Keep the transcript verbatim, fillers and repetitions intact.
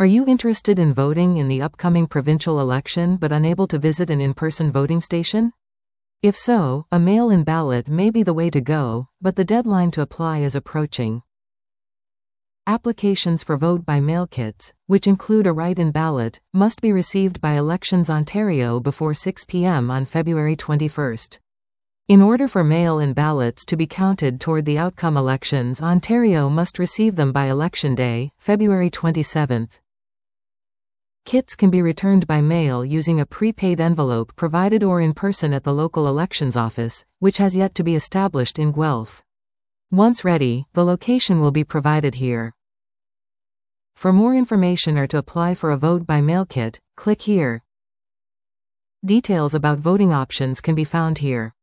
Are you interested in voting in the upcoming provincial election but unable to visit an in-person voting station? If so, a mail-in ballot may be the way to go, but the deadline to apply is approaching. Applications for vote-by-mail kits, which include a write-in ballot, must be received by Elections Ontario before six p m on February twenty-first. In order for mail-in ballots to be counted toward the outcome, Elections Ontario must receive them by Election Day, February twenty-seventh. Kits can be returned by mail using a prepaid envelope provided or in person at the local elections office, which has yet to be established in Guelph. Once ready, the location will be provided here. For more information or to apply for a vote-by-mail kit, click here. Details about voting options can be found here.